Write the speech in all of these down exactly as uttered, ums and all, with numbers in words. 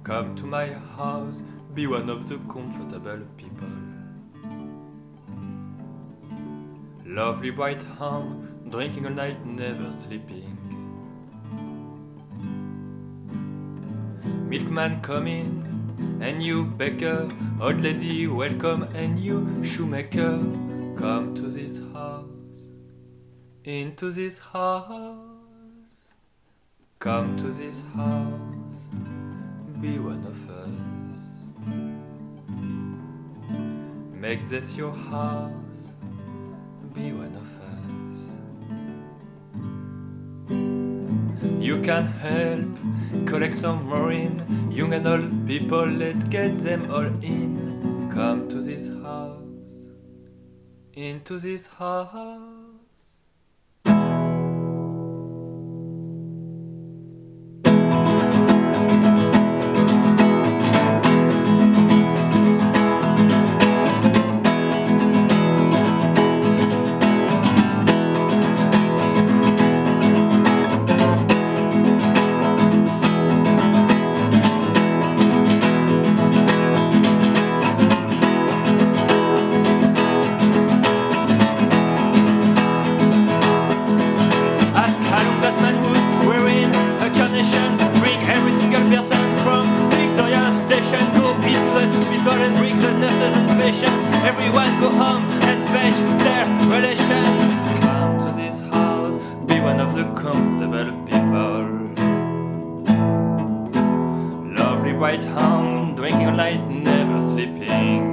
Come to my house, be one of the comfortable people. Lovely bright home, drinking all night, never sleeping. Milkman come in, and you baker, old lady welcome, and you shoemaker. Come to this house, into this house. Come to this house, be one of us. Make this your house, be one of us. You can help, collect some more in. Young and old people, let's get them all in. Come to this house, into this house. Bring every single person from Victoria Station. Go into the hospital and bring the nurses and patients. Everyone go home and fetch their relations. Come to this house, be one of the comfortable people. Lovely bright home, drinking all night, never sleeping.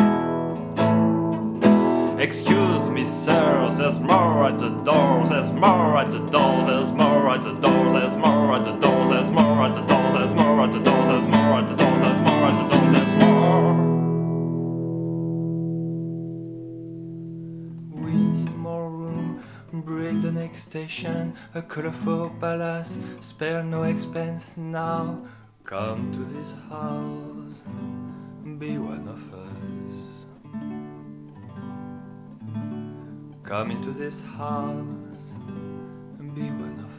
Excuse me, sir, there's more at the door, there's more at the door, there's more at the door, there's more at the door, there's more at the door, there's more at the door, there's more at the door, there's more at the door, there's more. We need more room, break the next station, a colorful palace, spare no expense now. Come to this house, be one of us. Come into this house and be one of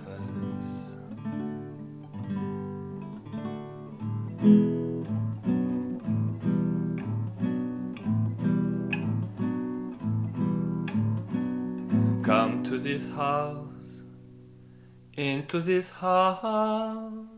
us. Come to this house, into this house.